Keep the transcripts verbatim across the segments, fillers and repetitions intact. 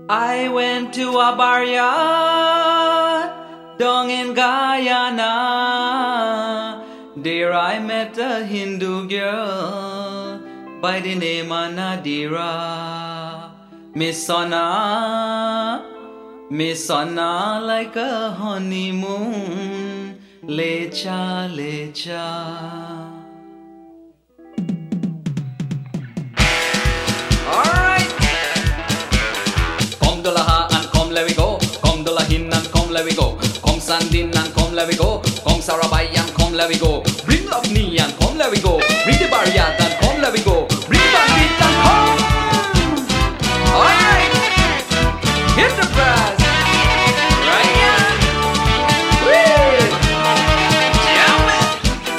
I went to a barnyard down in Guyana. There I met a Hindu girl by the name of Nadira. Miss Sonna, Miss Sonna like a honeymoon. Lecha, lecha. Let we go, come Dolahin and come let we go, come Sandin and come let we go, come Sarabai and come let we go, bring love me and come let we go, bring the Barriat and come let we go, bring Bandit and come. Alright, hit the brass, right here, whee, jam it.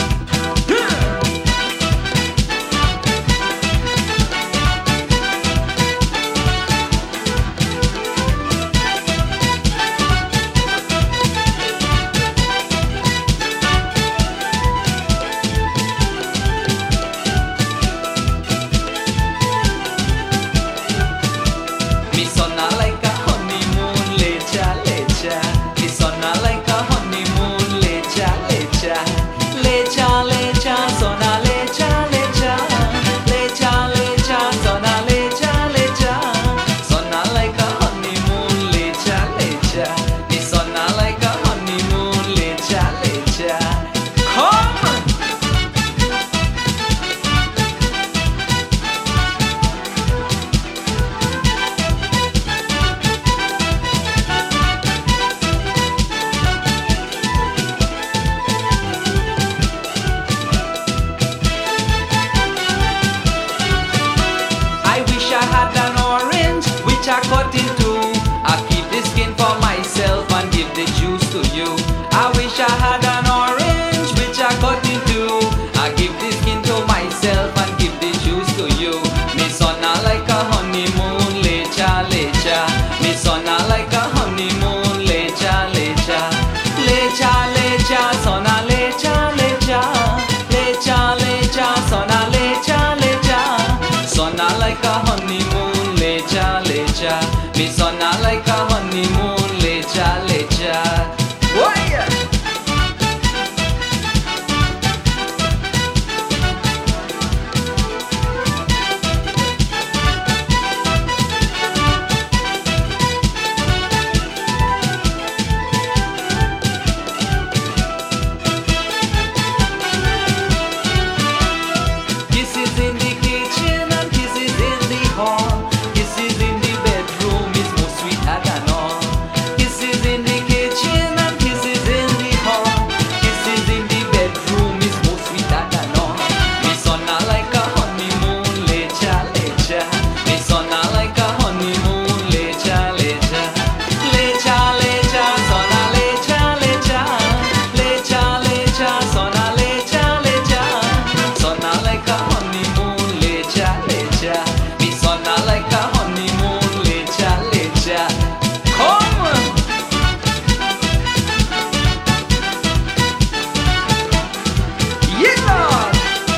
Me sonna like a honeymoon, lecha, lecha. Oh yeah. Kisses in the kitchen and kisses in the hall. Kisses in the bedroom is more sweeter than all. Kisses in the kitchen and kisses in the hall. Kisses in the bedroom is more sweeter than all. Me sonna like a honeymoon, lecha, lecha. Me sonna like a honeymoon, lecha, lecha. Lecha, lecha, sonna lecha, lecha. Lecha, lecha, sonna lecha, lecha. Sonna like a honeymoon, lecha, lecha. Me sonna like a honeymoon, lecha, lecha. Come on. Yeah, Lord.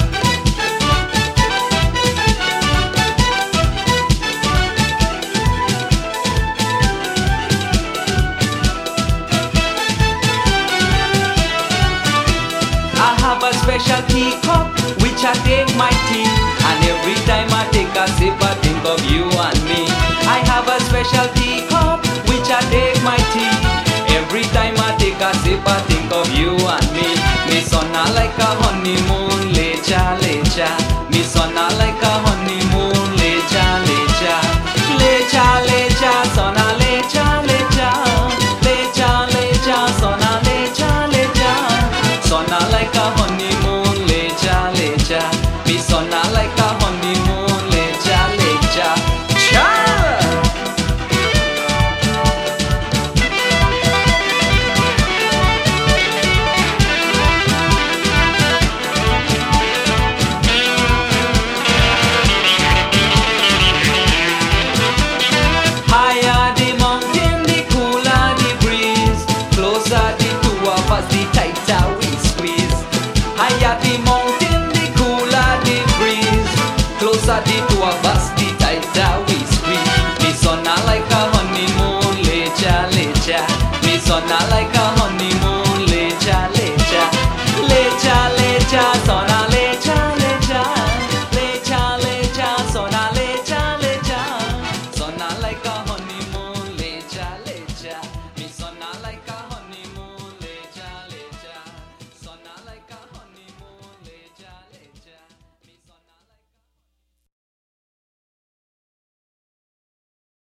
I have a special teacup which I take my tea, and every time I take a sip I think of you and me. I have a special teacup which I take my tea. Every time I take a sip I think of you and me. Me sonna like a honeymoon, lecha, lecha. Me sonna like a honeymoon, lecha, lecha. Lecha, lecha, sonna lecha, lecha. Lecha, lecha, sonna lecha, lecha. Sonna like a honeymoon, lecha, lecha. Me sonna like a honeymoon, lecha, lecha. Cha! but not like